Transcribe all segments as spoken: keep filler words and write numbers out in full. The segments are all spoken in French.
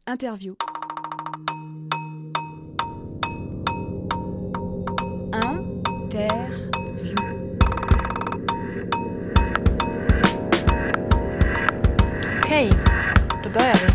Interview. Interview. Okej, då börjar vi.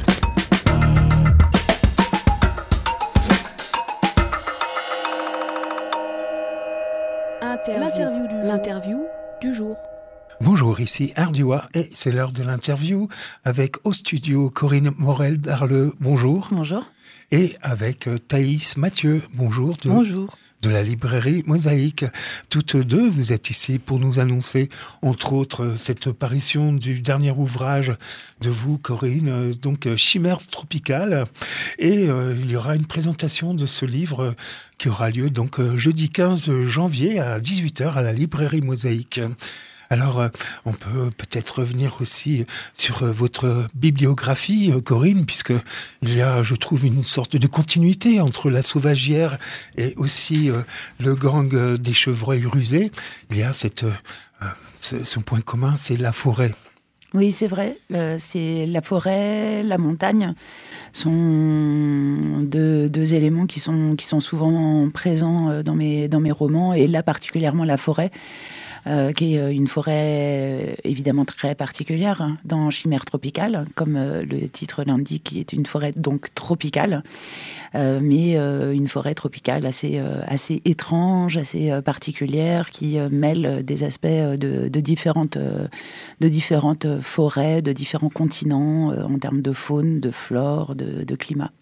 Interview. L'interview du jour. L'interview du jour. Bonjour, ici Ardua et c'est l'heure de l'interview avec au studio Corinne Morel-Darleux. Bonjour. Bonjour. Et avec Thaïs Mathieu. Bonjour. De, Bonjour. De la librairie Mosaïque. Toutes deux, vous êtes ici pour nous annoncer, entre autres, cette parution du dernier ouvrage de vous, Corinne, donc Chimères tropicales. Et euh, il y aura une présentation de ce livre qui aura lieu donc jeudi quinze janvier à dix-huit heures à la librairie Mosaïque. Alors, on peut peut-être revenir aussi sur votre bibliographie, Corinne, puisque il y a, je trouve, une sorte de continuité entre La Sauvagière et aussi euh, le gang des chevreuils rusés. Il y a cette, euh, ce, ce point commun, c'est la forêt. Oui, c'est vrai. Euh, c'est la forêt, la montagne sont deux, deux éléments qui sont, qui sont souvent présents dans mes, dans mes romans, et là particulièrement la forêt. Euh, qui est une forêt évidemment très particulière hein, dans Chimères tropicales, comme euh, le titre l'indique, qui est une forêt donc tropicale, euh, mais euh, une forêt tropicale assez, euh, assez étrange, assez euh, particulière, qui euh, mêle des aspects de, de, différentes, euh, de différentes forêts, de différents continents, euh, en termes de faune, de flore, de, de climat.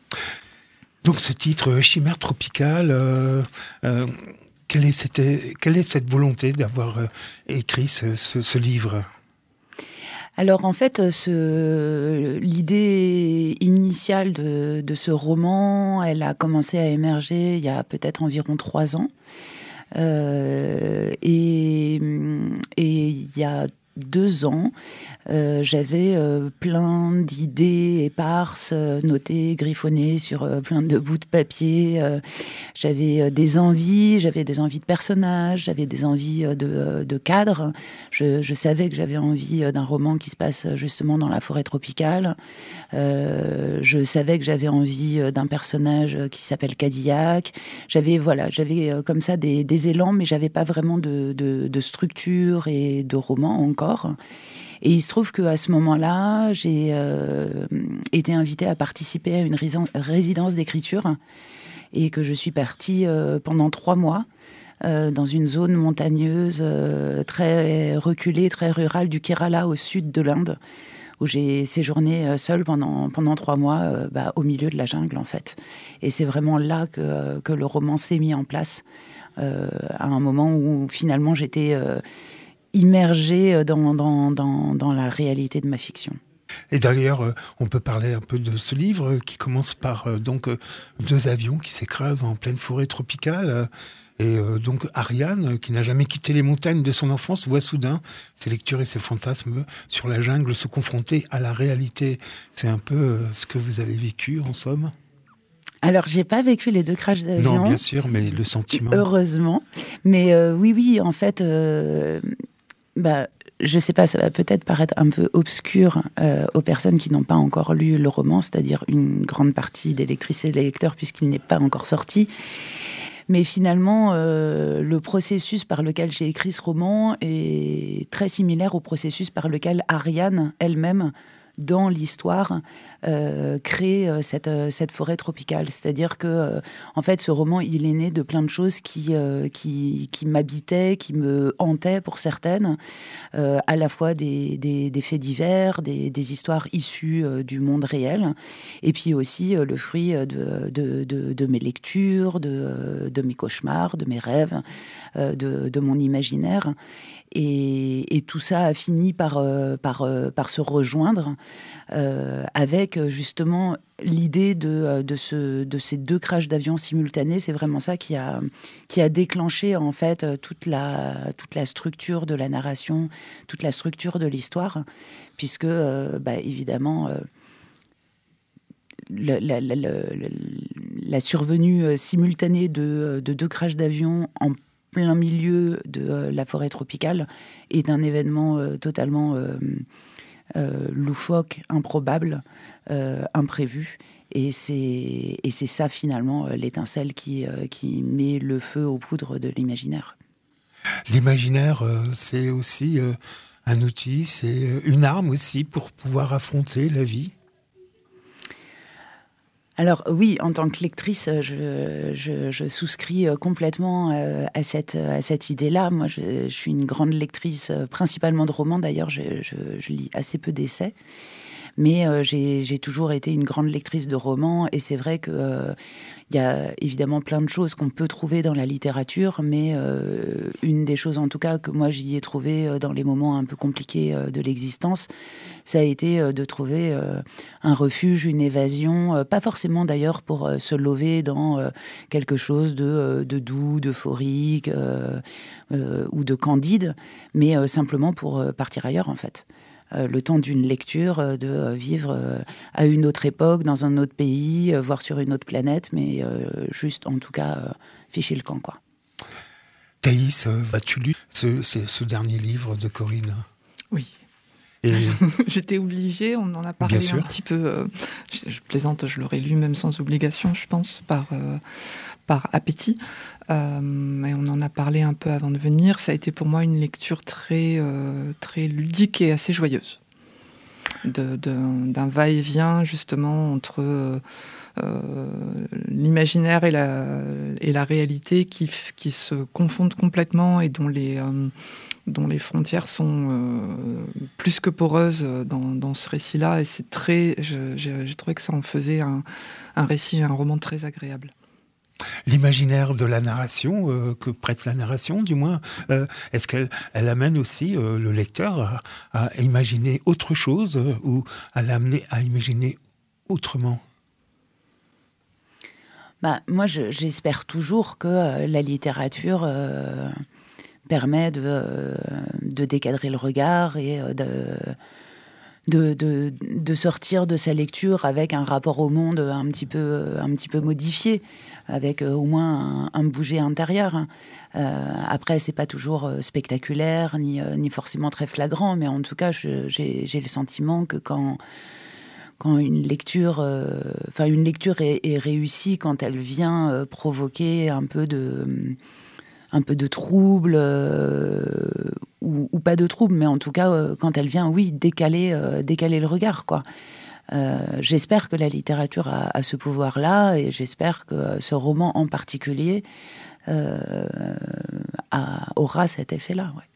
Donc ce titre, Chimères tropicales... Euh, euh... Quelle est, cette, quelle est cette volonté d'avoir euh, écrit ce, ce, ce livre ? Alors en fait, ce, l'idée initiale de, de ce roman, elle a commencé à émerger il y a peut-être environ trois ans. Euh, et, et il y a deux ans, euh, j'avais euh, plein d'idées éparses, euh, notées, griffonnées sur euh, plein de bouts de papier. Euh, j'avais euh, des envies, j'avais des envies de personnages, j'avais des envies euh, de, euh, de cadres. Je, je savais que j'avais envie euh, d'un roman qui se passe justement dans la forêt tropicale. Euh, je savais que j'avais envie euh, d'un personnage qui s'appelle Cadillac. J'avais, voilà, j'avais euh, comme ça des, des élans, mais j'avais pas vraiment de, de, de structure et de roman encore. Et il se trouve qu'à ce moment-là, j'ai euh, été invitée à participer à une résidence d'écriture et que je suis partie euh, pendant trois mois euh, dans une zone montagneuse euh, très reculée, très rurale du Kerala au sud de l'Inde, où j'ai séjourné seule pendant, pendant trois mois euh, bah, au milieu de la jungle, en fait. Et c'est vraiment là que, que le roman s'est mis en place, euh, à un moment où finalement j'étais... Euh, immergée dans, dans, dans, dans la réalité de ma fiction. Et d'ailleurs, on peut parler un peu de ce livre qui commence par donc deux avions qui s'écrasent en pleine forêt tropicale. Et donc Ariane, qui n'a jamais quitté les montagnes de son enfance, voit soudain ses lectures et ses fantasmes sur la jungle se confronter à la réalité. C'est un peu ce que vous avez vécu, en somme ? Alors, j'ai pas vécu les deux crashs d'avion. Non, bien sûr, mais le sentiment. Heureusement. Mais euh, oui, oui, en fait... Euh... Bah, je sais pas, ça va peut-être paraître un peu obscur euh, aux personnes qui n'ont pas encore lu le roman, c'est-à-dire une grande partie des lectrices et des lecteurs, puisqu'il n'est pas encore sorti. Mais finalement, euh, le processus par lequel j'ai écrit ce roman est très similaire au processus par lequel Ariane elle-même, dans l'histoire, euh, crée euh, cette, euh, cette forêt tropicale. C'est-à-dire que, euh, en fait, ce roman, il est né de plein de choses qui, euh, qui, qui m'habitaient, qui me hantaient pour certaines, euh, à la fois des, des, des faits divers, des, des histoires issues euh, du monde réel, et puis aussi euh, le fruit de, de, de, de mes lectures, de, de mes cauchemars, de mes rêves, euh, de, de mon imaginaire. Et, et tout ça a fini par, euh, par, euh, par se rejoindre euh, avec justement l'idée de, de, ce, de ces deux crashs d'avion simultanés. C'est vraiment ça qui a, qui a déclenché en fait toute la, toute la structure de la narration, toute la structure de l'histoire, puisque euh, bah, évidemment... Euh, La, la, la, la, la survenue simultanée de, de deux crashs d'avion en plein milieu de euh, la forêt tropicale est un événement euh, totalement euh, euh, loufoque, improbable, euh, imprévu. Et c'est, et c'est ça, finalement, l'étincelle qui, euh, qui met le feu aux poudres de l'imaginaire. L'imaginaire, euh, c'est aussi euh, un outil, c'est une arme aussi pour pouvoir affronter la vie. Alors oui, en tant que lectrice, je, je, je souscris complètement à cette, à cette idée-là. Moi, je, je suis une grande lectrice, principalement de romans d'ailleurs, je, je, je lis assez peu d'essais. Mais euh, j'ai, j'ai toujours été une grande lectrice de romans, et c'est vrai qu'il euh, y a évidemment plein de choses qu'on peut trouver dans la littérature, mais euh, une des choses en tout cas que moi j'y ai trouvé dans les moments un peu compliqués euh, de l'existence, ça a été euh, de trouver euh, un refuge, une évasion, euh, pas forcément d'ailleurs pour euh, se lever dans euh, quelque chose de, euh, de doux, d'euphorique euh, euh, ou de candide, mais euh, simplement pour euh, partir ailleurs en fait. Euh, le temps d'une lecture, euh, de euh, vivre euh, à une autre époque, dans un autre pays, euh, voire sur une autre planète, mais euh, juste, en tout cas, euh, ficher le camp, quoi. Thaïs, euh, as-tu lu ce, ce, ce dernier livre de Corinne ? Oui. Et... J'étais obligée, on en a parlé un petit peu, euh, je, je plaisante, je l'aurais lu même sans obligation, je pense, par, euh, par appétit. Euh, et on en a parlé un peu avant de venir. Ça a été pour moi une lecture très, euh, très ludique et assez joyeuse. De, de, d'un va-et-vient, justement, entre euh, euh, l'imaginaire et la, et la réalité qui, qui se confondent complètement et dont les... Euh, dont les frontières sont euh, plus que poreuses dans, dans ce récit-là. Et c'est très... Je, j'ai, j'ai trouvé que ça en faisait un, un récit, un roman très agréable. L'imaginaire de la narration, euh, que prête la narration, du moins, euh, est-ce qu'elle elle amène aussi euh, le lecteur à, à imaginer autre chose euh, ou à l'amener à imaginer autrement ? Bah, moi, je, j'espère toujours que euh, la littérature... Euh... permet de, euh, de décadrer le regard et euh, de, de, de, de sortir de sa lecture avec un rapport au monde un petit peu, un petit peu modifié, avec euh, au moins un, un bouger intérieur. Euh, après, c'est pas toujours spectaculaire, ni, euh, ni forcément très flagrant, mais en tout cas, je, j'ai, j'ai le sentiment que quand... quand une lecture, enfin euh, une lecture est, est réussie, quand elle vient euh, provoquer un peu de... un peu de trouble, euh, ou, ou pas de trouble, mais en tout cas, euh, quand elle vient, oui, décaler, euh, décaler le regard, quoi. Euh, j'espère que la littérature a, a ce pouvoir-là, et j'espère que ce roman en particulier euh, a, aura cet effet-là, ouais.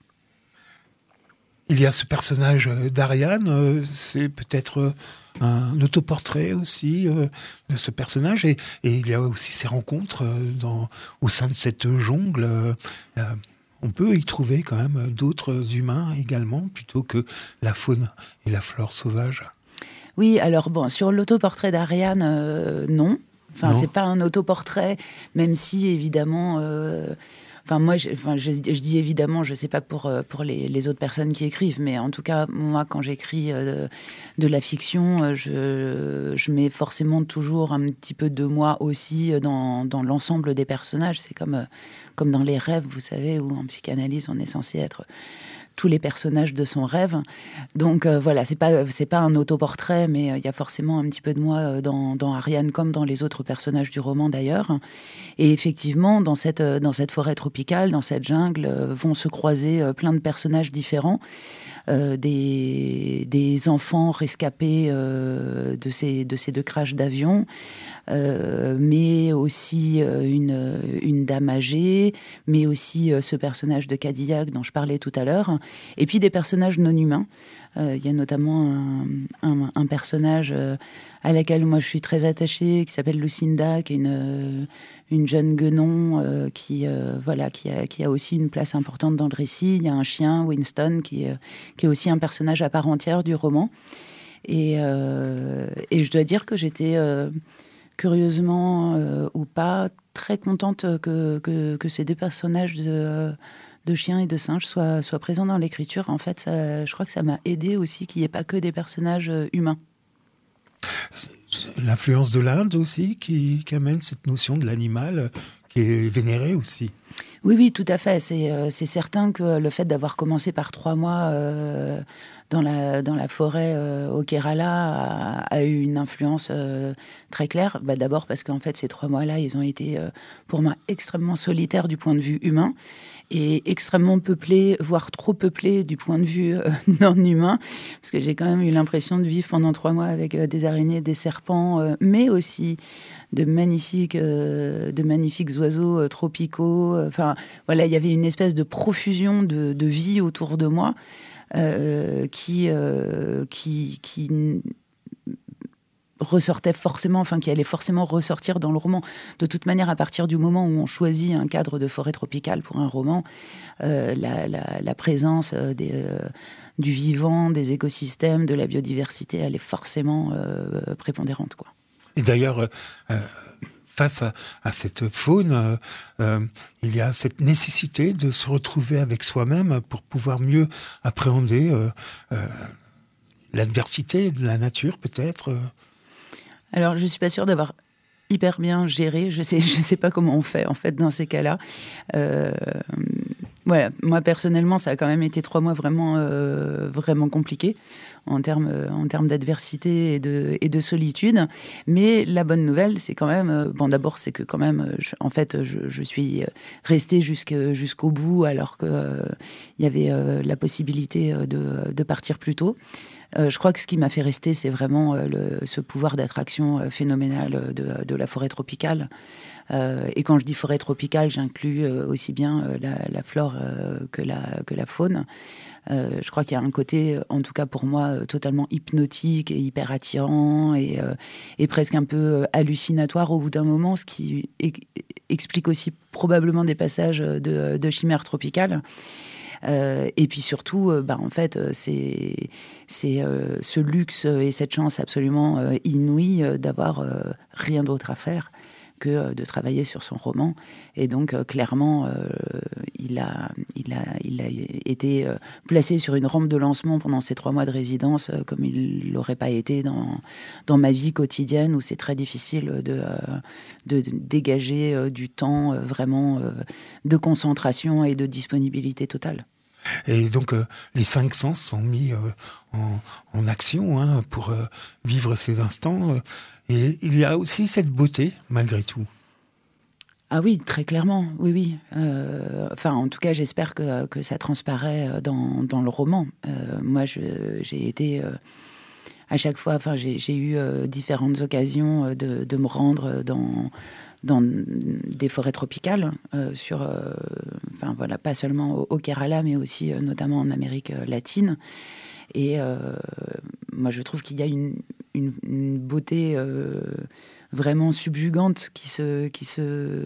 Il y a ce personnage d'Ariane, c'est peut-être un autoportrait aussi de ce personnage, et, et il y a aussi ces rencontres dans, au sein de cette jungle. On peut y trouver quand même d'autres humains également, plutôt que la faune et la flore sauvage. Oui, alors bon, sur l'autoportrait d'Ariane, euh, non. Enfin, non. C'est pas un autoportrait, même si évidemment... Euh, Enfin, moi, je, enfin, je, je dis évidemment, je ne sais pas pour, pour les, les autres personnes qui écrivent, mais en tout cas, moi, quand j'écris euh, de la fiction, je, je mets forcément toujours un petit peu de moi aussi dans, dans l'ensemble des personnages. C'est comme, comme dans les rêves, vous savez, où en psychanalyse, on est censé être tous les personnages de son rêve. Donc euh, voilà, c'est pas, c'est pas un autoportrait, mais il euh, y a forcément un petit peu de moi dans, dans Ariane, comme dans les autres personnages du roman d'ailleurs. Et effectivement, dans cette, dans cette forêt tropicale, dans cette jungle, euh, vont se croiser euh, plein de personnages différents. Euh, des, des enfants rescapés euh, de, ces, de ces deux crashs d'avion, euh, mais aussi euh, une, une dame âgée, mais aussi euh, ce personnage de Cadillac dont je parlais tout à l'heure, et puis des personnages non humains. Euh, il y a notamment un, un, un personnage euh, à laquelle moi je suis très attachée, qui s'appelle Lucinda, qui est une, une jeune guenon euh, qui, euh, voilà, qui, a, qui a aussi une place importante dans le récit. Il y a un chien, Winston, qui, euh, qui est aussi un personnage à part entière du roman. Et, euh, et je dois dire que j'étais, euh, curieusement euh, ou pas, très contente que, que, que ces deux personnages de... Euh, de chiens et de singes soient, soient présents dans l'écriture. En fait, ça, je crois que ça m'a aidé aussi qu'il n'y ait pas que des personnages humains. L'influence de l'Inde aussi qui, qui amène cette notion de l'animal qui est vénéré aussi. Oui, oui, tout à fait. C'est, euh, c'est certain que le fait d'avoir commencé par trois mois euh, dans la, dans la forêt euh, au Kerala a, a eu une influence euh, très claire. Bah, d'abord parce qu'en fait, ces trois mois-là, ils ont été, euh, pour moi, extrêmement solitaires du point de vue humain et extrêmement peuplés, voire trop peuplés du point de vue euh, non humain, parce que j'ai quand même eu l'impression de vivre pendant trois mois avec euh, des araignées, des serpents, euh, mais aussi de magnifiques, euh, de magnifiques oiseaux euh, tropicaux. Enfin, euh, voilà, il y avait une espèce de profusion de, de vie autour de moi euh, qui, euh, qui, qui ressortait forcément, enfin qui allait forcément ressortir dans le roman. De toute manière, à partir du moment où on choisit un cadre de forêt tropicale pour un roman, euh, la, la, la présence des, euh, du vivant, des écosystèmes, de la biodiversité, elle est forcément euh, prépondérante, quoi. Et d'ailleurs, euh, face à, à cette faune, euh, euh, il y a cette nécessité de se retrouver avec soi-même pour pouvoir mieux appréhender euh, euh, l'adversité de la nature, peut-être. euh. Alors, je ne suis pas sûre d'avoir hyper bien géré. Je sais, je sais pas comment on fait, en fait, dans ces cas-là. Euh, voilà. Moi, personnellement, ça a quand même été trois mois vraiment, euh, vraiment compliqués en termes, en termes d'adversité et de, et de solitude. Mais la bonne nouvelle, c'est quand même... Bon, d'abord, c'est que quand même, je, en fait, je, je suis restée jusque, jusqu'au bout alors qu'il euh, y avait euh, la possibilité de, de partir plus tôt. Euh, je crois que ce qui m'a fait rester, c'est vraiment euh, le, ce pouvoir d'attraction euh, phénoménal de, de la forêt tropicale. Euh, et quand je dis forêt tropicale, j'inclus euh, aussi bien euh, la, la flore euh, que, la, que la faune. Euh, je crois qu'il y a un côté, en tout cas pour moi, euh, totalement hypnotique et hyper attirant et, euh, et presque un peu euh, hallucinatoire au bout d'un moment, ce qui e- explique aussi probablement des passages de, de chimère tropicale. Euh, et puis surtout, euh, bah, en fait, euh, c'est, c'est euh, ce luxe et cette chance absolument euh, inouïe euh, d'avoir euh, rien d'autre à faire que euh, de travailler sur son roman. Et donc, euh, clairement, euh, il, a, il, a, il a été euh, placé sur une rampe de lancement pendant ces trois mois de résidence, euh, comme il ne l'aurait pas été dans, dans ma vie quotidienne, où c'est très difficile de, euh, de, de dégager euh, du temps euh, vraiment euh, de concentration et de disponibilité totale. Et donc, euh, les cinq sens sont mis euh, en, en action hein, pour euh, vivre ces instants. Euh, et il y a aussi cette beauté, malgré tout. Ah oui, très clairement, oui, oui. Euh, enfin, en tout cas, j'espère que, que ça transparaît dans, dans le roman. Euh, moi, je, j'ai été... Euh, à chaque fois, enfin, j'ai, j'ai eu euh, différentes occasions de, de me rendre dans... dans des forêts tropicales, euh, sur, euh, enfin voilà, pas seulement au, au Kerala, mais aussi euh, notamment en Amérique latine. Et euh, moi, je trouve qu'il y a une, une, une beauté euh, vraiment subjugante qui se, qui se,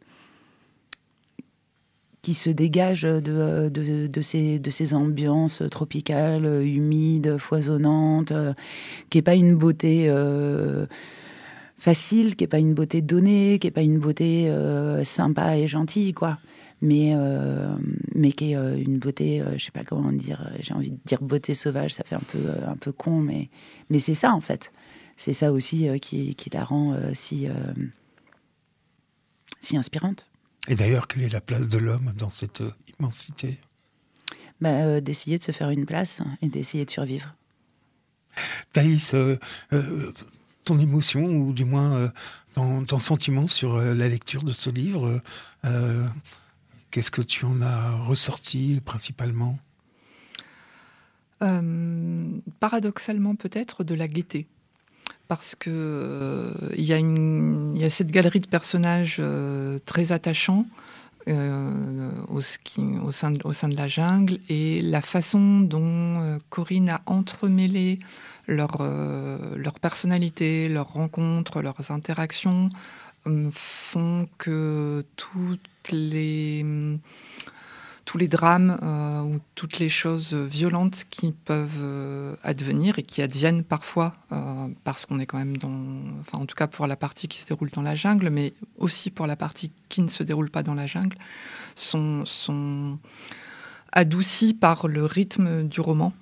qui se dégage de, de, de, ces, de ces ambiances tropicales, humides, foisonnantes, euh, qui n'est pas une beauté... Euh, facile, qui n'est pas une beauté donnée, qui n'est pas une beauté euh, sympa et gentille, quoi. Mais, euh, mais qui est euh, une beauté, euh, je ne sais pas comment dire, j'ai envie de dire beauté sauvage, ça fait un peu, euh, un peu con, mais, mais c'est ça, en fait. C'est ça aussi euh, qui, qui la rend euh, si, euh, si inspirante. Et d'ailleurs, quelle est la place de l'homme dans cette euh, immensité ? bah, euh, D'essayer de se faire une place et d'essayer de survivre. Thaïs, euh, euh, ton émotion, ou du moins euh, ton, ton sentiment sur euh, la lecture de ce livre, euh, qu'est-ce que tu en as ressorti principalement ? euh, Paradoxalement peut-être de la gaieté. Parce qu'il euh, y, y a cette galerie de personnages euh, très attachants euh, au, ski, au, sein de, au sein de la jungle, et la façon dont euh, Corinne a entremêlé leur, euh, leur personnalité, leurs rencontres, leurs interactions euh, font que toutes les, tous les drames euh, ou toutes les choses violentes qui peuvent euh, advenir et qui adviennent parfois euh, parce qu'on est quand même dans... Enfin, en tout cas pour la partie qui se déroule dans la jungle, mais aussi pour la partie qui ne se déroule pas dans la jungle, sont, sont adoucies par le rythme du roman.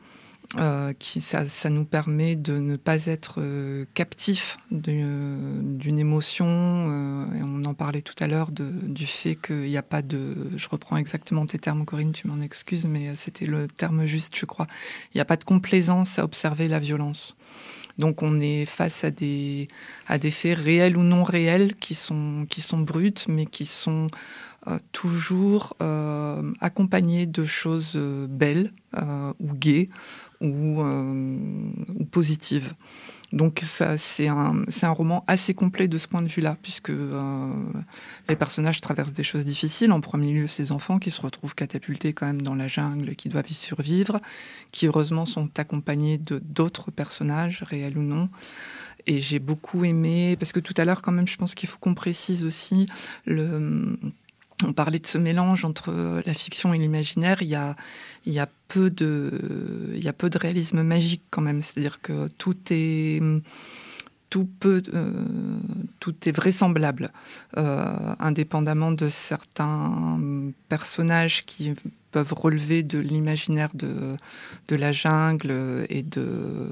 Euh, qui, ça, ça nous permet de ne pas être euh, captif d'une, d'une émotion. Euh, et on en parlait tout à l'heure de, du fait qu'il n'y a pas de... Je reprends exactement tes termes, Corinne, tu m'en excuses, mais c'était le terme juste, je crois. Il n'y a pas de complaisance à observer la violence. Donc on est face à des, à des faits réels ou non réels qui sont, qui sont bruts, mais qui sont... Euh, toujours euh, accompagné de choses euh, belles euh, ou gaies ou, euh, ou positives. Donc ça, c'est, un, c'est un roman assez complet de ce point de vue-là, puisque euh, les personnages traversent des choses difficiles. En premier lieu, ces enfants qui se retrouvent catapultés quand même dans la jungle, qui doivent y survivre, qui heureusement sont accompagnés de, d'autres personnages, réels ou non. Et j'ai beaucoup aimé, parce que tout à l'heure quand même, je pense qu'il faut qu'on précise aussi le... On parlait de ce mélange entre la fiction et l'imaginaire. Il y a, il y a peu de, il y a peu de réalisme magique quand même. C'est-à-dire que tout est, tout peut, euh, tout est vraisemblable, euh, indépendamment de certains personnages qui peuvent relever de l'imaginaire de, de la jungle et de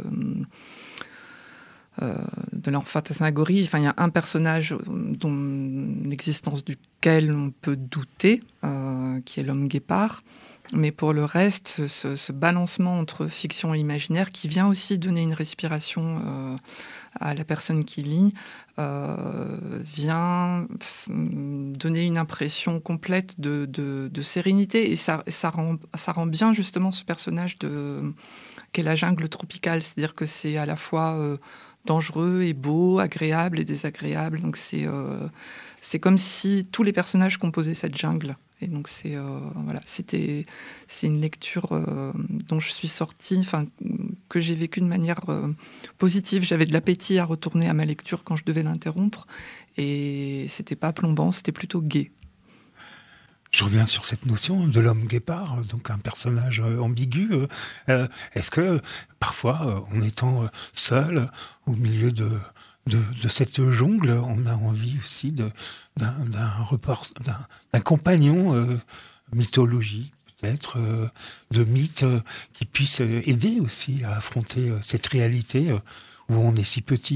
Euh, de leur fantasmagorie. Enfin, il y a un personnage dont l'existence duquel on peut douter, euh, qui est l'homme guépard. Mais pour le reste, ce, ce balancement entre fiction et imaginaire, qui vient aussi donner une respiration euh, à la personne qui lit, euh, vient f- donner une impression complète de, de, de sérénité. Et ça, ça, rend, ça rend bien justement ce personnage de, qu'est la jungle tropicale. C'est-à-dire que c'est à la fois... Euh, dangereux et beau, agréable et désagréable. Donc c'est, euh, c'est comme si tous les personnages composaient cette jungle. Et donc c'est, euh, voilà, c'était, c'est une lecture euh, dont je suis sortie, enfin, que j'ai vécue de manière euh, positive. J'avais de l'appétit à retourner à ma lecture quand je devais l'interrompre. Et c'était pas plombant, c'était plutôt gai. Je reviens sur cette notion de l'homme guépard, donc un personnage ambigu. Euh, est-ce que parfois, en étant seul au milieu de, de, de cette jungle, on a envie aussi de, d'un, d'un, report, d'un, d'un compagnon euh, mythologique, peut-être, euh, de mythe, euh, qui puisse aider aussi à affronter euh, cette réalité euh, où on est si petit ?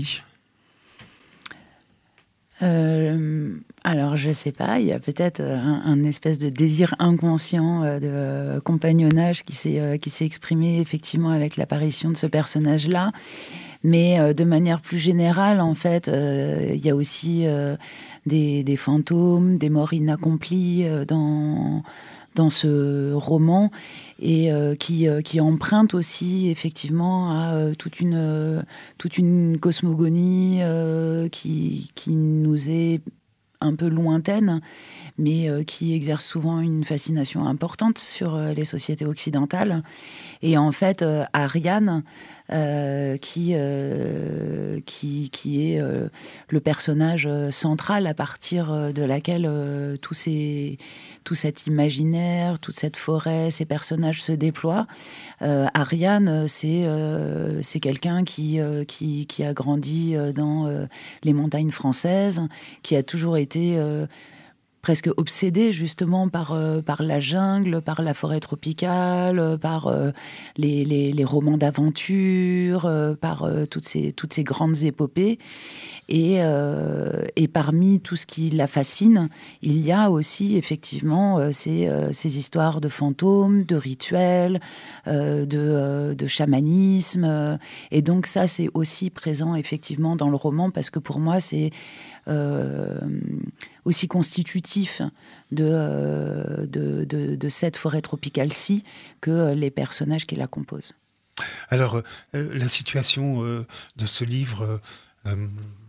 Euh, alors, je sais pas, il y a peut-être un, un espèce de désir inconscient euh, de euh, compagnonnage qui s'est, euh, qui s'est exprimé effectivement avec l'apparition de ce personnage-là. Mais euh, de manière plus générale, en fait, euh, il y a aussi euh, des, des fantômes, des morts inaccomplies euh, dans... dans ce roman, et euh, qui, euh, qui emprunte aussi effectivement à euh, toute, une, euh, toute une cosmogonie euh, qui, qui nous est un peu lointaine, mais euh, qui exerce souvent une fascination importante sur euh, les sociétés occidentales. Et en fait, euh, Ariane, euh, qui, euh, qui, qui est euh, le personnage central à partir de laquelle euh, tous ces, tout cet imaginaire, toute cette forêt, ces personnages se déploient. Euh, Ariane, c'est, euh, c'est quelqu'un qui, euh, qui, qui a grandi dans euh, les montagnes françaises, qui a toujours été... Euh, presque obsédé justement par, euh, par la jungle, par la forêt tropicale, euh, par euh, les, les, les romans d'aventure, euh, par euh, toutes, ces, toutes ces grandes épopées. Et, euh, et parmi tout ce qui la fascine, il y a aussi effectivement euh, ces, euh, ces histoires de fantômes, de rituels, euh, de, euh, de chamanisme. Euh, et donc ça, c'est aussi présent effectivement dans le roman, parce que pour moi, c'est... Euh, aussi constitutif de, euh, de, de, de cette forêt tropicale-ci que les personnages qui la composent. Alors, euh, la situation euh, de ce livre, euh,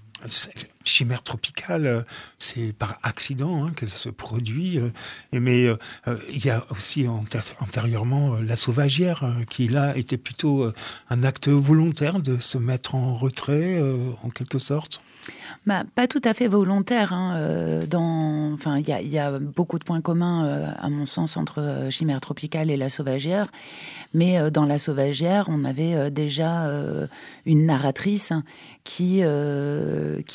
Chimère tropicale, c'est par accident hein, qu'elle se produit, euh, mais euh, il y a aussi antérieurement euh, La Sauvagière, euh, qui là était plutôt euh, un acte volontaire de se mettre en retrait, euh, en quelque sorte. Bah, pas tout à fait volontaire. Hein, euh, dans, enfin, il y a, y a beaucoup de points communs, euh, à mon sens, entre euh, Chimère tropicale et La Sauvagière. Mais euh, dans La Sauvagière, on avait euh, déjà euh, une narratrice qui, euh, qui, qui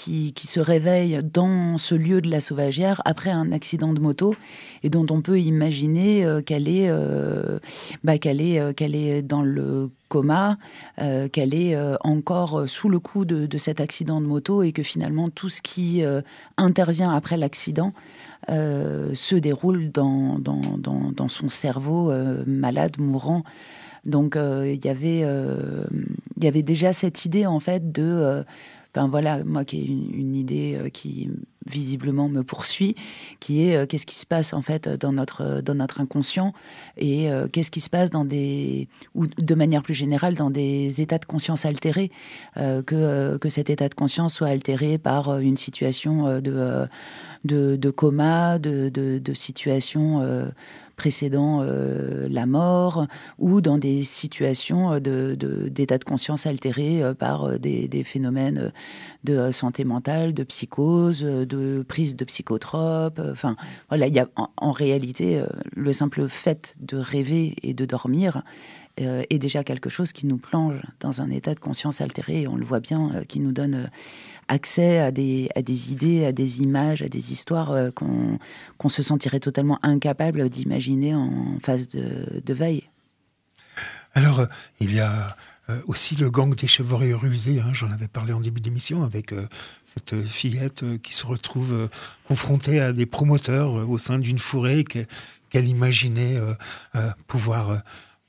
qui se réveille dans ce lieu de la Sauvagière après un accident de moto et dont on peut imaginer euh, qu'elle est, euh, bah, qu'elle est, euh, qu'elle est dans le coma, euh, qu'elle est euh, encore sous le coup de, de cet accident de moto et que finalement tout ce qui euh, intervient après l'accident euh, se déroule dans, dans, dans, dans son cerveau euh, malade, mourant. Donc, euh, il y avait, euh, il y avait déjà cette idée, en fait, de... Euh, ben voilà, moi qui ai une, une idée euh, qui visiblement me poursuit, qui est euh, qu'est-ce qui se passe, en fait, dans notre, dans notre inconscient et euh, qu'est-ce qui se passe dans des... ou de manière plus générale, dans des états de conscience altérés, euh, que, euh, que cet état de conscience soit altéré par une situation euh, de, euh, de, de coma, de, de, de situation... Euh, précédant euh, la mort, ou dans des situations de, de, d'état de conscience altérés euh, par euh, des, des phénomènes de santé mentale, de psychose, de prise de psychotropes. Enfin, voilà, il y a en, en réalité euh, le simple fait de rêver et de dormir euh, est déjà quelque chose qui nous plonge dans un état de conscience altéré, et on le voit bien, euh, qui nous donne euh, accès à des, à des idées, à des images, à des histoires euh, qu'on, qu'on se sentirait totalement incapable d'imaginer en phase de, de veille. Alors, euh, il y a euh, aussi le gang des chevreaux rusés, hein, j'en avais parlé en début d'émission, avec euh, cette fillette euh, qui se retrouve euh, confrontée à des promoteurs euh, au sein d'une forêt que, qu'elle imaginait euh, euh, pouvoir... Euh,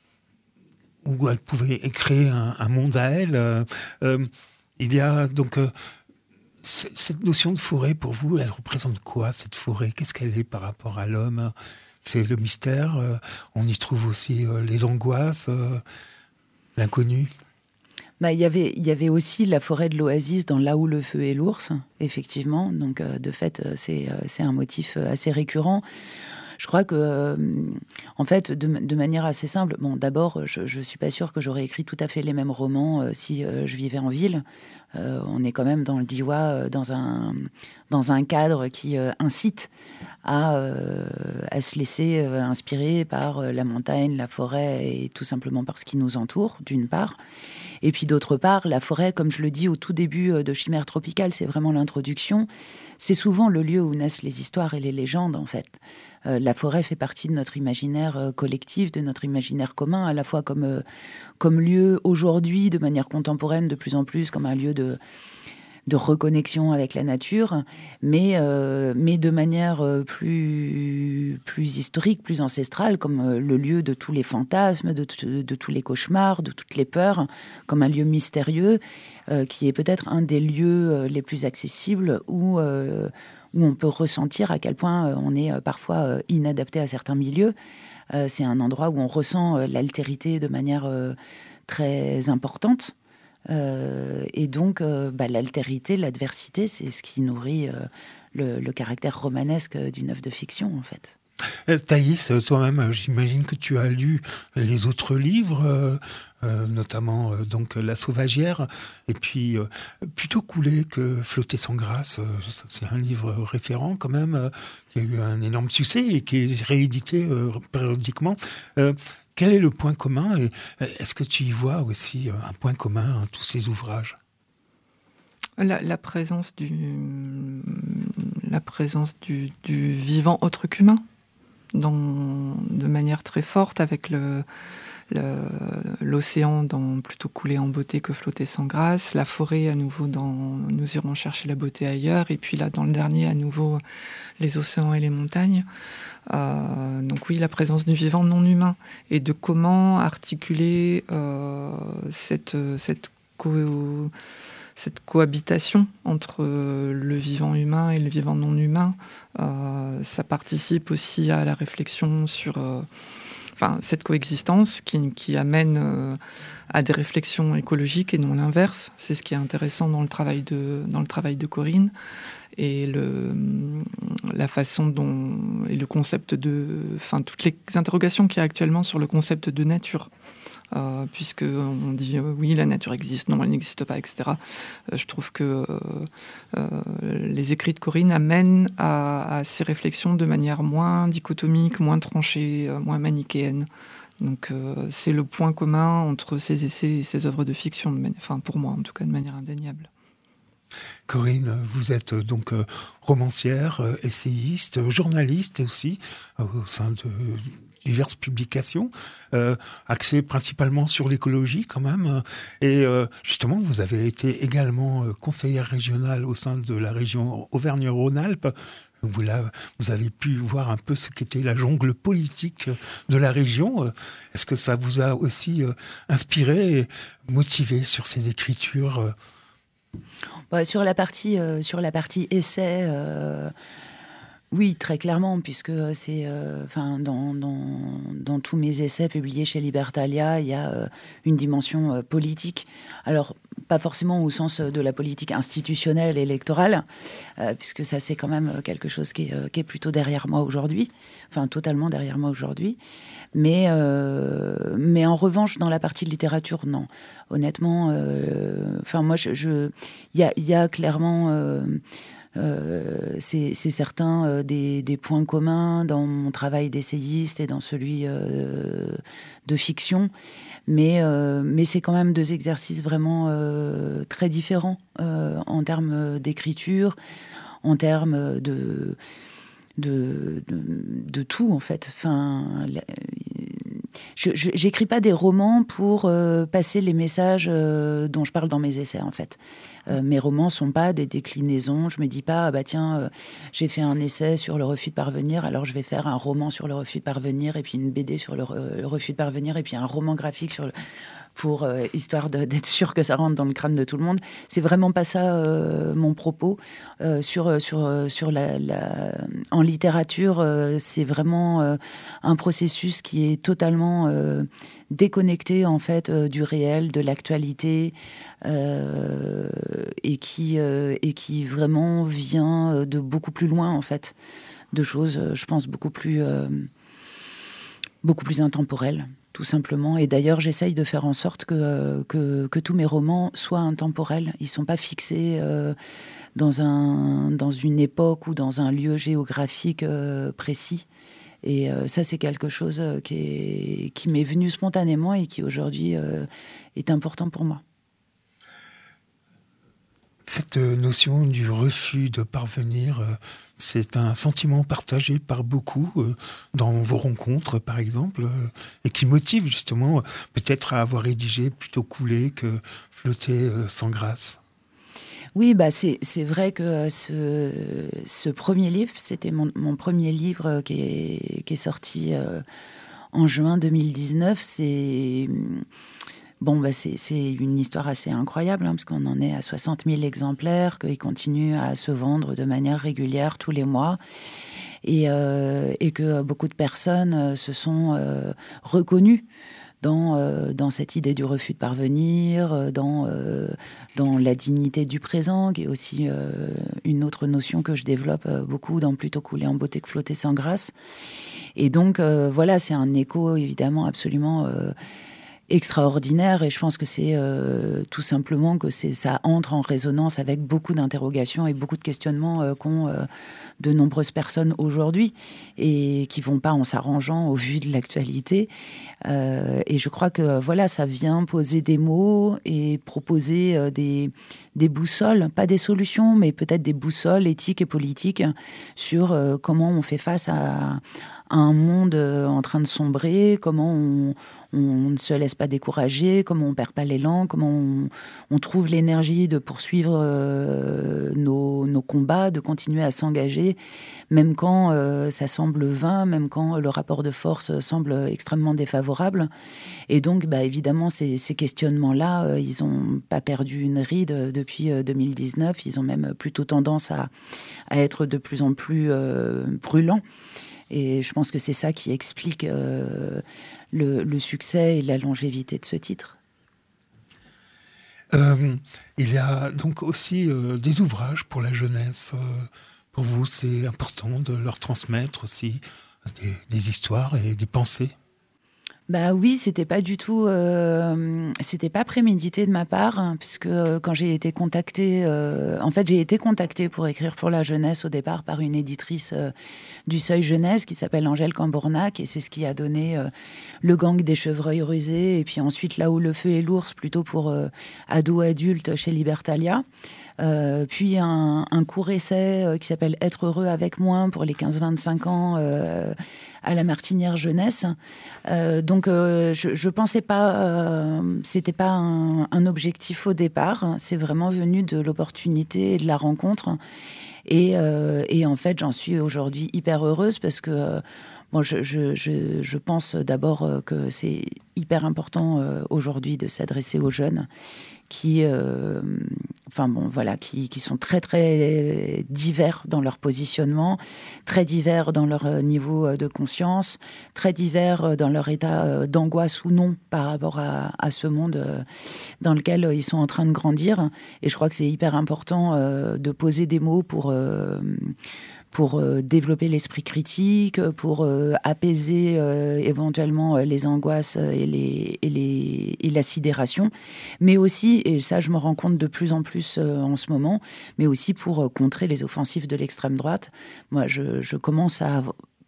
où elle pouvait créer un, un monde à elle. Euh, euh, il y a donc... Euh, cette notion de forêt, pour vous, elle représente quoi, cette forêt ? Qu'est-ce qu'elle est par rapport à l'homme ? C'est le mystère, euh, on y trouve aussi euh, les angoisses, euh, l'inconnu. Bah, y avait, il y avait aussi la forêt de l'Oasis dans Là où le feu est l'ours, effectivement. Donc, euh, de fait, c'est, euh, c'est un motif assez récurrent. Je crois que, euh, en fait, de, de manière assez simple, bon, d'abord, je ne suis pas sûre que j'aurais écrit tout à fait les mêmes romans euh, si euh, je vivais en ville. Euh, on est quand même dans le Diois, euh, dans, un, dans un cadre qui euh, incite à, euh, à se laisser euh, inspirer par euh, la montagne, la forêt et tout simplement par ce qui nous entoure, d'une part. Et puis d'autre part, la forêt, comme je le dis au tout début de Chimère tropicale, c'est vraiment l'introduction. C'est souvent le lieu où naissent les histoires et les légendes, en fait. Euh, la forêt fait partie de notre imaginaire euh, collectif, de notre imaginaire commun, à la fois comme, euh, comme lieu aujourd'hui, de manière contemporaine, de plus en plus, comme un lieu de, de reconnexion avec la nature, mais, euh, mais de manière euh, plus, plus historique, plus ancestrale, comme euh, le lieu de tous les fantasmes, de, de, de tous les cauchemars, de toutes les peurs, comme un lieu mystérieux, euh, qui est peut-être un des lieux euh, les plus accessibles où... Euh, où on peut ressentir à quel point euh, on est euh, parfois euh, inadapté à certains milieux. Euh, c'est un endroit où on ressent euh, l'altérité de manière euh, très importante. Euh, et donc, euh, bah, l'altérité, l'adversité, c'est ce qui nourrit euh, le, le caractère romanesque d'une œuvre de fiction, en fait. Euh, Thaïs, toi-même, j'imagine que tu as lu les autres livres, euh, euh, notamment euh, donc La Sauvagière, et puis euh, plutôt coulé que Flotter sans grâce. Euh, ça, c'est un livre référent quand même, euh, qui a eu un énorme succès et qui est réédité euh, périodiquement. Euh, quel est le point commun et est-ce que tu y vois aussi un point commun à tous ces ouvrages ? La, la présence du, la présence du, du vivant autre qu'humain. Dans, de manière très forte, avec le, le, l'océan dans plutôt couler en beauté que flotter sans grâce, la forêt à nouveau dans nous irons chercher la beauté ailleurs, et puis là dans le dernier à nouveau les océans et les montagnes. Euh, donc oui, la présence du vivant non humain, et de comment articuler euh, cette, cette co- cette cohabitation entre le vivant humain et le vivant non humain. Euh, ça participe aussi à la réflexion sur euh, enfin, cette coexistence qui, qui amène euh, à des réflexions écologiques et non l'inverse. C'est ce qui est intéressant dans le travail de, dans le travail de Corinne. Et le, la façon dont... et le concept de... Enfin, toutes les interrogations qu'il y a actuellement sur le concept de nature. Euh, puisque on dit euh, oui, la nature existe, non, elle n'existe pas, et cetera. Euh, je trouve que euh, euh, les écrits de Corinne amènent à, à ces réflexions de manière moins dichotomique, moins tranchée, euh, moins manichéenne. Donc euh, c'est le point commun entre ces essais et ces œuvres de fiction, de mani- enfin pour moi en tout cas, de manière indéniable. Corinne, vous êtes donc romancière, essayiste, journaliste aussi, au sein de diverses publications, euh, axées principalement sur l'écologie quand même. Et euh, justement, vous avez été également conseillère régionale au sein de la région Auvergne-Rhône-Alpes. Vous, là, vous avez pu voir un peu ce qu'était la jungle politique de la région. Est-ce que ça vous a aussi inspiré et motivé sur ces écritures ? Bah, sur la partie, euh, sur la partie essai, euh, oui, très clairement, puisque c'est, enfin, euh, dans, dans, dans tous mes essais publiés chez Libertalia, il y a euh, une dimension euh, politique. Alors, pas forcément au sens de la politique institutionnelle, électorale, euh, puisque ça, c'est quand même quelque chose qui est, euh, qui est plutôt derrière moi aujourd'hui, enfin, totalement derrière moi aujourd'hui. Mais, euh, mais en revanche, dans la partie de littérature, non. Honnêtement, euh, enfin, moi, je, je, y a, y a clairement... Euh, Euh, c'est, c'est certain euh, des, des points communs dans mon travail d'essayiste et dans celui euh, de fiction, mais, euh, mais c'est quand même deux exercices vraiment euh, très différents euh, en termes d'écriture, en termes de, de, de, de tout en fait. Enfin, je, je, j'écris pas des romans pour euh, passer les messages euh, dont je parle dans mes essais en fait. Euh, mes romans sont pas des déclinaisons. Je me dis pas, ah bah tiens, euh, j'ai fait un essai sur le refus de parvenir, alors je vais faire un roman sur le refus de parvenir, et puis une B D sur le, re- le refus de parvenir, et puis un roman graphique sur le... pour euh, histoire de, d'être sûr que ça rentre dans le crâne de tout le monde. C'est vraiment pas ça euh, mon propos. Euh, sur sur sur la, la en littérature, euh, c'est vraiment euh, un processus qui est totalement euh, déconnecté en fait euh, du réel, de l'actualité. Euh, et qui euh, et qui vraiment vient de beaucoup plus loin en fait, de choses, je pense beaucoup plus euh, beaucoup plus intemporelles, tout simplement. Et d'ailleurs, j'essaye de faire en sorte que que, que tous mes romans soient intemporels. Ils sont pas fixés euh, dans un dans une époque ou dans un lieu géographique euh, précis. Et euh, ça, c'est quelque chose qui est qui m'est venu spontanément et qui aujourd'hui euh, est important pour moi. Cette notion du refus de parvenir, c'est un sentiment partagé par beaucoup dans vos rencontres, par exemple, et qui motive justement peut-être à avoir rédigé plutôt couler que flotter sans grâce. Oui, bah c'est, c'est vrai que ce, ce premier livre, c'était mon, mon premier livre qui est, qui est sorti en juin deux mille dix-neuf. C'est... Bon, bah c'est, c'est une histoire assez incroyable, hein, parce qu'on en est à soixante mille exemplaires, qu'il continue à se vendre de manière régulière tous les mois, et, euh, et que beaucoup de personnes se sont euh, reconnues dans, euh, dans cette idée du refus de parvenir, dans, euh, dans la dignité du présent, qui est aussi euh, une autre notion que je développe beaucoup dans Plutôt couler en beauté que flotter sans grâce. Et donc, euh, voilà, c'est un écho, évidemment, absolument... Euh, extraordinaire, et je pense que c'est euh, tout simplement que c'est, ça entre en résonance avec beaucoup d'interrogations et beaucoup de questionnements euh, qu'ont euh, de nombreuses personnes aujourd'hui et qui vont pas en s'arrangeant au vu de l'actualité. Euh, et je crois que voilà, ça vient poser des mots et proposer euh, des, des boussoles, pas des solutions, mais peut-être des boussoles éthiques et politiques sur euh, comment on fait face à, à un monde euh, en train de sombrer, comment on on ne se laisse pas décourager, comment on perd pas l'élan, comment on, on trouve l'énergie de poursuivre euh, nos, nos combats, de continuer à s'engager, même quand euh, ça semble vain, même quand le rapport de force semble extrêmement défavorable. Et donc, bah, évidemment, ces, ces questionnements-là, euh, ils n'ont pas perdu une ride depuis euh, deux mille dix-neuf. Ils ont même plutôt tendance à, à être de plus en plus euh, brûlants. Et je pense que c'est ça qui explique euh, le, le succès et la longévité de ce titre. Euh, il y a donc aussi euh, des ouvrages pour la jeunesse. Euh, pour vous, c'est important de leur transmettre aussi des, des histoires et des pensées. Bah oui, c'était pas du tout, euh, c'était pas prémédité de ma part, hein, puisque euh, quand j'ai été contactée, euh, en fait j'ai été contactée pour écrire pour la jeunesse au départ par une éditrice euh, du Seuil Jeunesse qui s'appelle Angèle Cambournac, et c'est ce qui a donné euh, Le Gang des chevreuils rusés, et puis ensuite Là où le feu est l'ours, plutôt pour euh, ados adultes chez Libertalia. Euh, puis un, un court essai euh, qui s'appelle Être heureux avec moins pour les quinze vingt-cinq ans euh, à la Martinière Jeunesse. Euh, donc euh, je, je pensais pas, euh, c'était pas un, un objectif au départ. C'est vraiment venu de l'opportunité et de la rencontre. Et, euh, et en fait, j'en suis aujourd'hui hyper heureuse parce que euh, bon, je, je, je, je pense d'abord que c'est hyper important euh, aujourd'hui de s'adresser aux jeunes qui, euh, enfin bon, voilà, qui, qui sont très très divers dans leur positionnement, très divers dans leur niveau de conscience, très divers dans leur état d'angoisse ou non par rapport à, à ce monde dans lequel ils sont en train de grandir. Et je crois que c'est hyper important euh, de poser des mots pour euh, pour euh, développer l'esprit critique, pour euh, apaiser euh, éventuellement les angoisses et, les, et, les, et la sidération, mais aussi, et ça je me rends compte de plus en plus euh, en ce moment, mais aussi pour euh, contrer les offensives de l'extrême droite. Moi, je, je commence à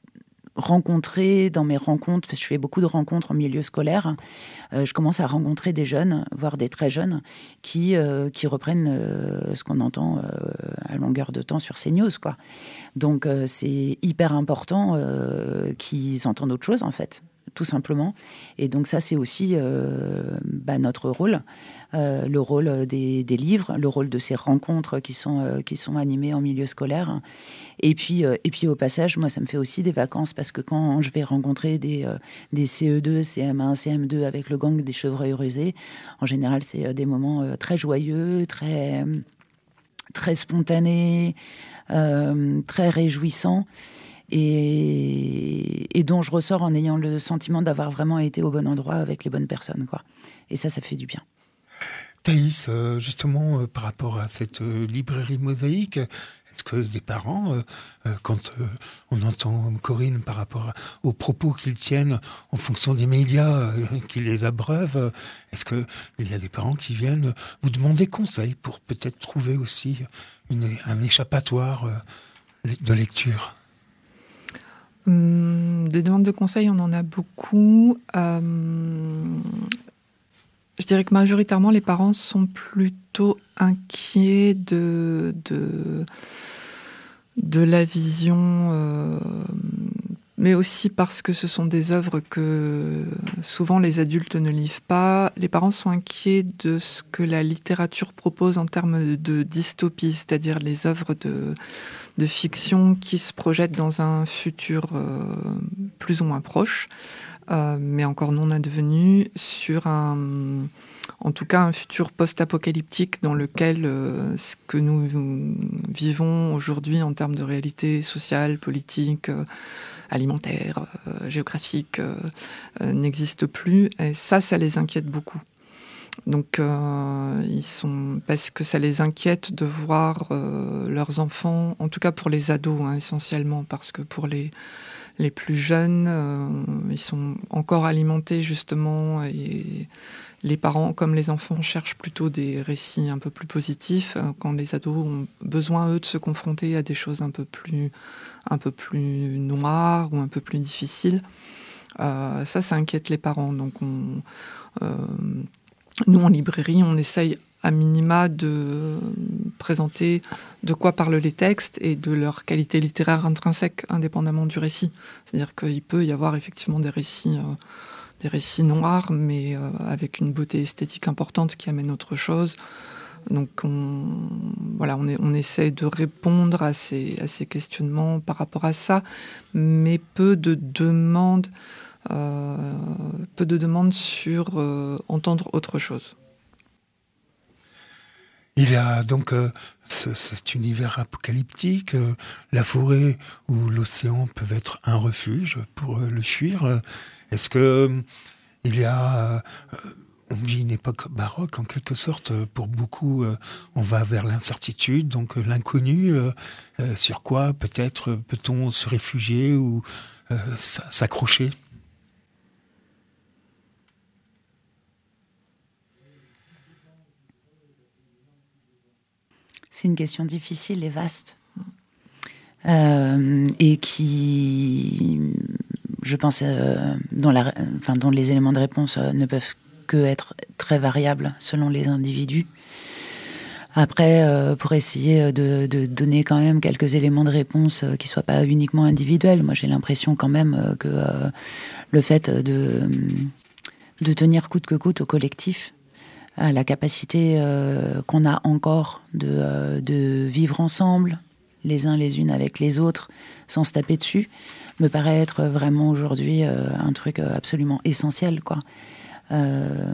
rencontrer dans mes rencontres, je fais beaucoup de rencontres en milieu scolaire, euh, je commence à rencontrer des jeunes, voire des très jeunes, qui, euh, qui reprennent euh, ce qu'on entend euh, à longueur de temps sur CNews, quoi. Donc euh, c'est hyper important euh, qu'ils entendent autre chose, en fait, tout simplement. Et donc ça, c'est aussi euh, bah, notre rôle, euh, le rôle des, des livres, le rôle de ces rencontres qui sont, euh, qui sont animées en milieu scolaire. Et puis, euh, et puis au passage, moi, ça me fait aussi des vacances parce que quand je vais rencontrer des, euh, des C E deux, C M un, C M deux avec le gang des chevreuils rusés, en général, c'est euh, des moments euh, très joyeux, très, très spontanés, euh, très réjouissants. Et, et dont je ressors en ayant le sentiment d'avoir vraiment été au bon endroit avec les bonnes personnes, quoi. Et ça, ça fait du bien. Thaïs, justement, par rapport à cette librairie Mosaïque, est-ce que des parents, quand on entend Corinne par rapport aux propos qu'ils tiennent en fonction des médias qui les abreuvent, est-ce qu'il y a des parents qui viennent vous demander conseil pour peut-être trouver aussi une, un échappatoire de lecture ? Hum, des demandes de conseils, on en a beaucoup. Euh, je dirais que majoritairement, les parents sont plutôt inquiets de, de, de la vision, euh, mais aussi parce que ce sont des œuvres que souvent les adultes ne lisent pas. Les parents sont inquiets de ce que la littérature propose en termes de, de dystopie, c'est-à-dire les œuvres de... de fiction qui se projette dans un futur euh, plus ou moins proche, euh, mais encore non advenu, sur un, en tout cas un futur post-apocalyptique dans lequel euh, ce que nous vivons aujourd'hui en termes de réalité sociale, politique, euh, alimentaire, euh, géographique, euh, euh, n'existe plus. Et ça, ça les inquiète beaucoup. Donc, euh, ils sont, parce que ça les inquiète de voir euh, leurs enfants, en tout cas pour les ados, hein, essentiellement, parce que pour les, les plus jeunes, euh, ils sont encore alimentés, justement, et les parents, comme les enfants, cherchent plutôt des récits un peu plus positifs, quand les ados ont besoin, eux, de se confronter à des choses un peu plus, un peu plus noires ou un peu plus difficiles. Euh, ça, ça inquiète les parents. Donc, on... Euh, Nous, en librairie, on essaye à minima de présenter de quoi parlent les textes et de leur qualité littéraire intrinsèque, indépendamment du récit. C'est-à-dire qu'il peut y avoir effectivement des récits, euh, des récits noirs, mais euh, avec une beauté esthétique importante qui amène autre chose. Donc, on, voilà, on, est, on essaie de répondre à ces, à ces questionnements par rapport à ça, mais peu de demandes... Euh, peu de demandes sur euh, entendre autre chose. Il y a donc euh, ce, cet univers apocalyptique, euh, la forêt ou l'océan peuvent être un refuge pour euh, le fuir. Est-ce que euh, il y a... Euh, on vit une époque baroque en quelque sorte. Pour beaucoup, euh, on va vers l'incertitude, donc euh, l'inconnu. Euh, euh, sur quoi peut-être peut-on se réfugier ou euh, s'accrocher ? C'est une question difficile et vaste. Euh, et qui, je pense, euh, dont, la, enfin, dont les éléments de réponse euh, ne peuvent que être très variables selon les individus. Après, euh, pour essayer de, de donner quand même quelques éléments de réponse euh, qui ne soient pas uniquement individuels, moi j'ai l'impression quand même euh, que euh, le fait de, de tenir coûte que coûte au collectif, à la capacité euh, qu'on a encore de, euh, de vivre ensemble, les uns les unes avec les autres, sans se taper dessus, me paraît être vraiment aujourd'hui euh, un truc absolument essentiel, quoi. Euh,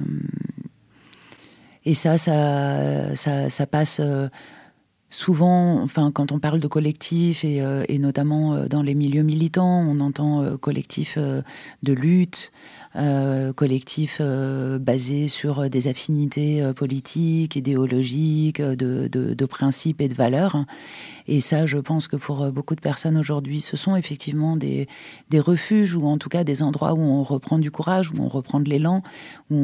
Et ça, ça, ça, ça passe euh, souvent, enfin, quand on parle de collectif, et, euh, et notamment euh, dans les milieux militants, on entend euh, collectif euh, de lutte, euh, collectif euh, basé sur des affinités euh, politiques, idéologiques, de, de, de principes et de valeurs. Et ça, je pense que pour beaucoup de personnes aujourd'hui, ce sont effectivement des, des refuges, ou en tout cas des endroits où on reprend du courage, où on reprend de l'élan, où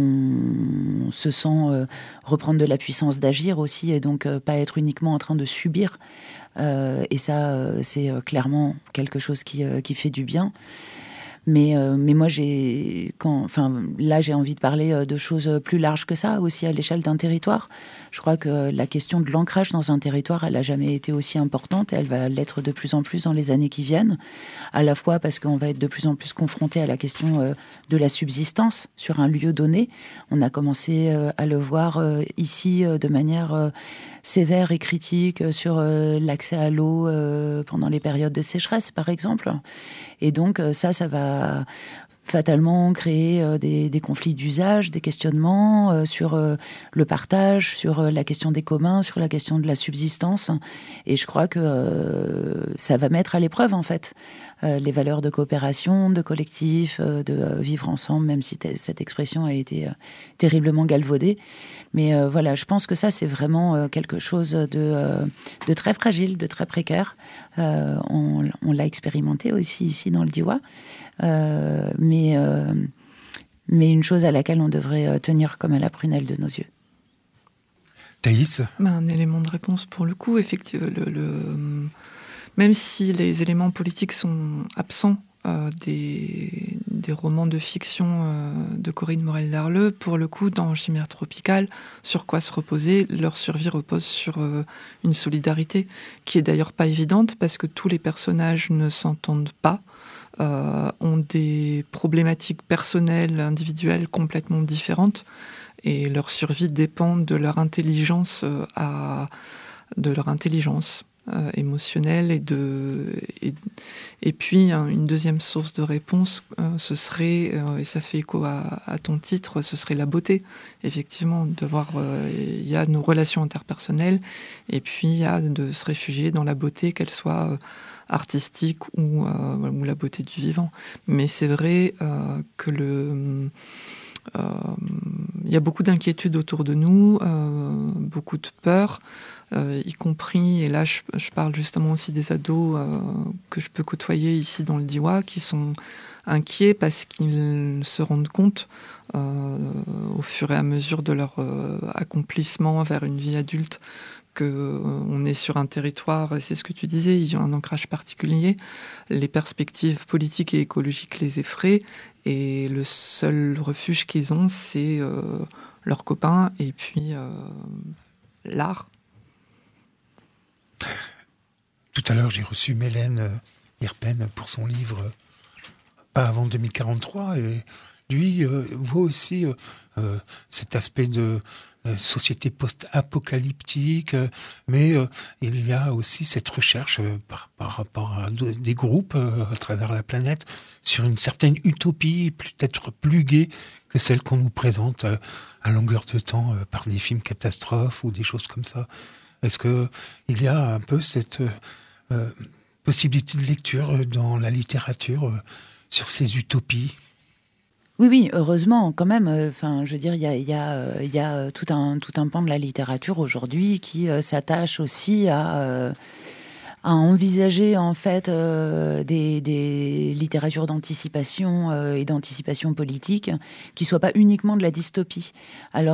on se sent euh, reprendre de la puissance d'agir aussi, et donc euh, pas être uniquement en train de subir. Euh, et ça, euh, c'est euh, clairement quelque chose qui, euh, qui fait du bien. Mais, euh, mais moi, j'ai, quand, enfin, là, j'ai envie de parler de choses plus larges que ça, aussi à l'échelle d'un territoire. Je crois que la question de l'ancrage dans un territoire, elle n'a jamais été aussi importante, et elle va l'être de plus en plus dans les années qui viennent, à la fois parce qu'on va être de plus en plus confronté à la question euh, de la subsistance sur un lieu donné. On a commencé euh, à le voir euh, ici euh, de manière euh, sévère et critique euh, sur euh, l'accès à l'eau euh, pendant les périodes de sécheresse, par exemple. Et donc euh, ça, ça va fatalement créer euh, des, des conflits d'usage, des questionnements euh, sur euh, le partage, sur euh, la question des communs, sur la question de la subsistance. Et je crois que euh, ça va mettre à l'épreuve, en fait, euh, les valeurs de coopération, de collectif, euh, de euh, vivre ensemble, même si t- cette expression a été euh, terriblement galvaudée. Mais euh, voilà, je pense que ça, c'est vraiment euh, quelque chose de, euh, de très fragile, de très précaire. Euh, on, on l'a expérimenté aussi ici dans le Diois. Euh, mais, euh, mais une chose à laquelle on devrait tenir comme à la prunelle de nos yeux. Thaïs ? Ben, un élément de réponse pour le coup, effectivement. Le, le, même si les éléments politiques sont absents euh, des, des romans de fiction euh, de Corinne Morel-Darleux, pour le coup, dans Chimère tropicale, sur quoi se reposer ? Leur survie repose sur euh, une solidarité qui est d'ailleurs pas évidente, parce que tous les personnages ne s'entendent pas. Euh, ont des problématiques personnelles, individuelles complètement différentes, et leur survie dépend de leur intelligence, euh, à, de leur intelligence euh, émotionnelle, et, de, et, et puis hein, une deuxième source de réponse, euh, ce serait, euh, et ça fait écho à, à ton titre, ce serait la beauté, effectivement, de voir, euh, il y a nos relations interpersonnelles, et puis il y a de se réfugier dans la beauté, qu'elle soit euh, artistique ou, euh, ou la beauté du vivant. Mais c'est vrai euh, que le... Il euh, y a beaucoup d'inquiétudes autour de nous, euh, beaucoup de peur, euh, y compris, et là je, je parle justement aussi des ados euh, que je peux côtoyer ici dans le Diois, qui sont inquiets parce qu'ils se rendent compte euh, au fur et à mesure de leur euh, accomplissement vers une vie adulte, qu'on est sur un territoire, et c'est ce que tu disais, il y a un ancrage particulier, les perspectives politiques et écologiques les effraient, et le seul refuge qu'ils ont, c'est euh, leurs copains, et puis euh, l'art. Tout à l'heure, j'ai reçu Mélène Herpen pour son livre « Pas avant deux mille quarante-trois », et lui euh, voit aussi euh, euh, cet aspect de société post-apocalyptique, mais euh, il y a aussi cette recherche euh, par, par rapport à de, des groupes euh, à travers la planète sur une certaine utopie, peut-être plus gaie que celle qu'on nous présente euh, à longueur de temps euh, par des films catastrophes ou des choses comme ça. Est-ce qu'il y a un peu cette euh, possibilité de lecture dans la littérature euh, sur ces utopies ? Oui, oui, heureusement, quand même. Enfin, je veux dire, il y a, y a, y a tout un, tout un pan de la littérature aujourd'hui qui euh, s'attache aussi à, euh, à envisager, en fait, euh, des, des littératures d'anticipation euh, et d'anticipation politique qui ne soient pas uniquement de la dystopie. Alors,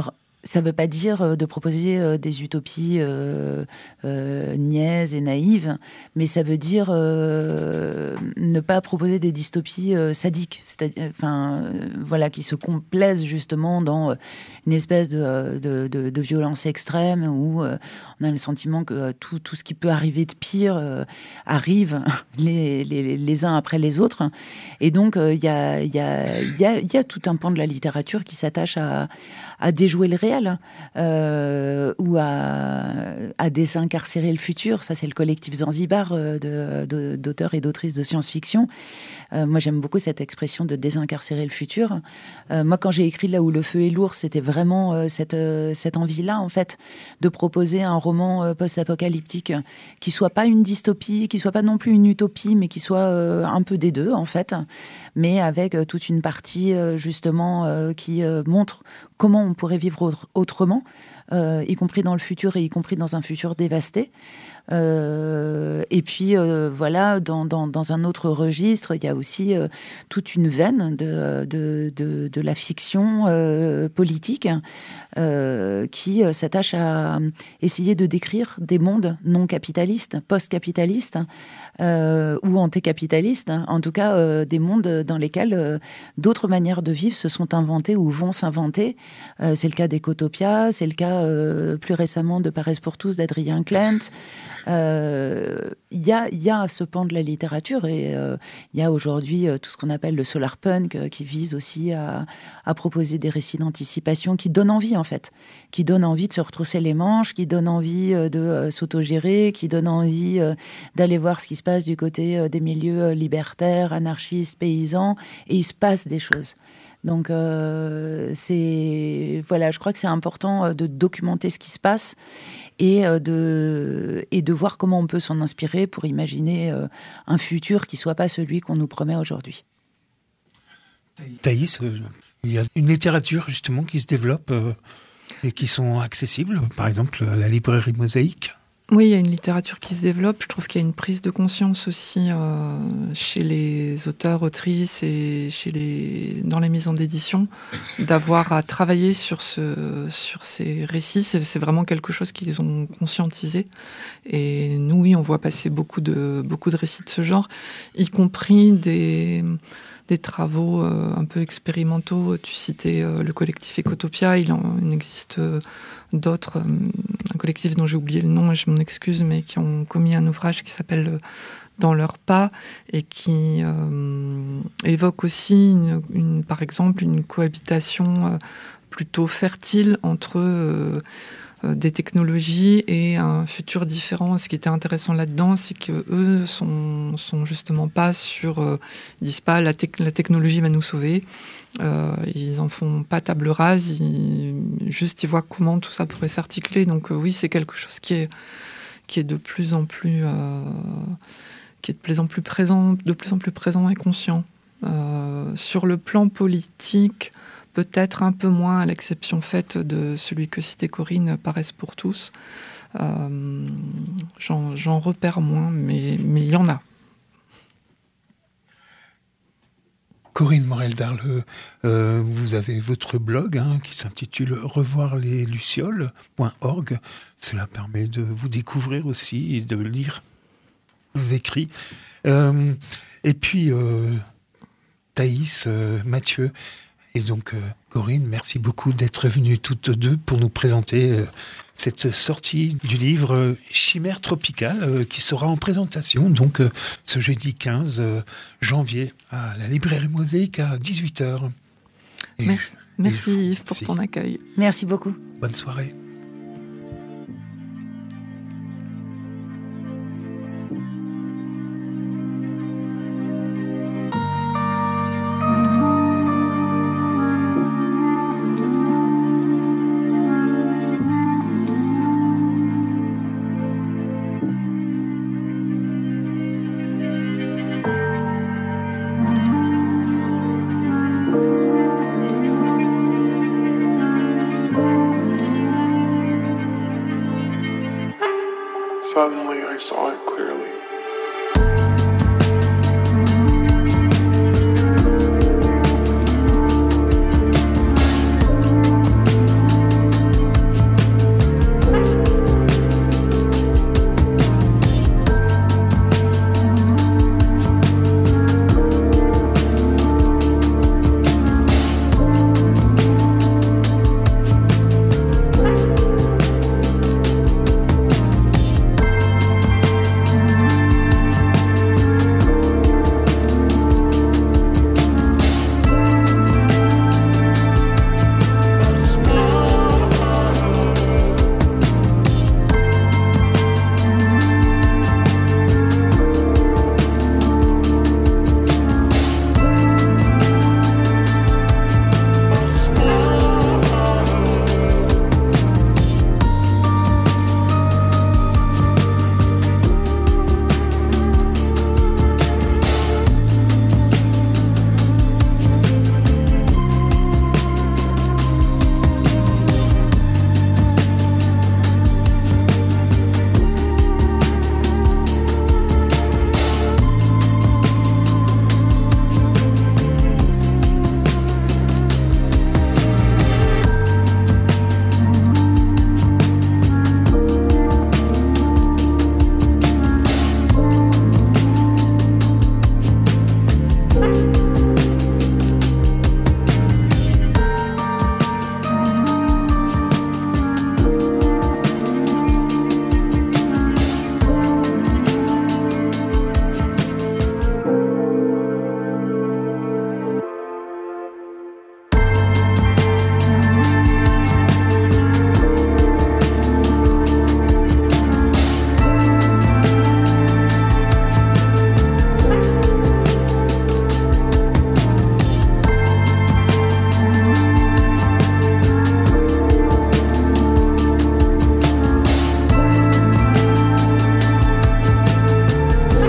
ça ne veut pas dire de proposer euh, des utopies euh, euh, niaises et naïves, mais ça veut dire euh, ne pas proposer des dystopies euh, sadiques, c'est-à-dire, enfin, euh, voilà, qui se complaisent justement dans euh, une espèce de, de, de, de violence extrême où euh, on a le sentiment que euh, tout, tout ce qui peut arriver de pire euh, arrive les, les, les uns après les autres. Et donc, il euh, y, a, y, a, y, a, y a tout un pan de la littérature qui s'attache à, à déjouer le réel euh, ou à, à désincarcérer le futur. Ça, c'est le collectif Zanzibar euh, de, de, d'auteurs et d'autrices de science-fiction. Euh, moi, j'aime beaucoup cette expression de désincarcérer le futur. Euh, moi, quand j'ai écrit Là où le feu est lourd, c'était vraiment euh, cette, euh, cette envie-là, en fait, de proposer un roman euh, post-apocalyptique qui soit pas une dystopie, qui soit pas non plus une utopie, mais qui soit euh, un peu des deux, en fait, mais avec euh, toute une partie, euh, justement, euh, qui euh, montre comment on pourrait vivre autrement, euh, y compris dans le futur et y compris dans un futur dévasté. Euh, et puis euh, voilà, dans, dans, dans un autre registre, il y a aussi euh, toute une veine de, de, de, de la fiction euh, politique euh, qui euh, s'attache à essayer de décrire des mondes non capitalistes, post-capitalistes euh, ou anticapitalistes, en tout cas euh, des mondes dans lesquels euh, d'autres manières de vivre se sont inventées ou vont s'inventer. Euh, c'est le cas d'Ecotopia, c'est le cas euh, plus récemment de Paresse pour tous d'Adrien Klent. Il euh, y, a, y a ce pan de la littérature et il euh, y a aujourd'hui euh, tout ce qu'on appelle le solar punk euh, qui vise aussi à, à proposer des récits d'anticipation qui donnent envie en fait, qui donnent envie de se retrousser les manches, qui donnent envie euh, de euh, s'autogérer, qui donnent envie euh, d'aller voir ce qui se passe du côté euh, des milieux euh, libertaires, anarchistes, paysans, et il se passe des choses. Donc, euh, c'est, voilà, je crois que c'est important de documenter ce qui se passe et de, et de voir comment on peut s'en inspirer pour imaginer un futur qui ne soit pas celui qu'on nous promet aujourd'hui. Thaïs, il y a une littérature justement qui se développe et qui sont accessibles, par exemple à la librairie Mosaïque. Oui, il y a une littérature qui se développe. Je trouve qu'il y a une prise de conscience aussi euh, chez les auteurs, autrices et chez les, dans les maisons d'édition d'avoir à travailler sur, ce, sur ces récits. C'est, c'est vraiment quelque chose qu'ils ont conscientisé. Et nous, oui, on voit passer beaucoup de, beaucoup de récits de ce genre, y compris des... des travaux euh, un peu expérimentaux. Tu citais euh, le collectif Ecotopia, il en il existe euh, d'autres, euh, un collectif dont j'ai oublié le nom et je m'en excuse, mais qui ont commis un ouvrage qui s'appelle euh, Dans leurs pas et qui euh, évoque aussi, une, une, par exemple, une cohabitation euh, plutôt fertile entre euh, des technologies et un futur différent. Ce qui était intéressant là-dedans, c'est qu'eux sont, sont justement pas sur... Euh, ils disent pas la, te- la technologie va nous sauver. Euh, ils en font pas table rase. Ils, juste, ils voient comment tout ça pourrait s'articuler. Donc euh, oui, c'est quelque chose qui est, qui est de plus en plus... Euh, qui est de plus en plus présent, de plus en plus présent et conscient. Euh, sur le plan politique... peut-être un peu moins, à l'exception faite de celui que citait Corinne, Paresse pour tous. Euh, j'en, j'en repère moins, mais mais il y en a. Corinne Morel-Darleux, euh, vous avez votre blog hein, qui s'intitule revoir les lucioles point org. Cela permet de vous découvrir aussi et de lire vos écrits. Euh, et puis, euh, Thaïs, euh, Mathieu, et donc, euh, Corinne, merci beaucoup d'être venues toutes deux pour nous présenter euh, cette sortie du livre euh, Chimère tropicale euh, qui sera en présentation donc euh, ce jeudi quinze janvier à la librairie Mosaïque à dix-huit heures. Et, merci merci et, Yves pour merci. Ton accueil. Merci beaucoup. Bonne soirée. Suddenly I saw it clearly.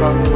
Suddenly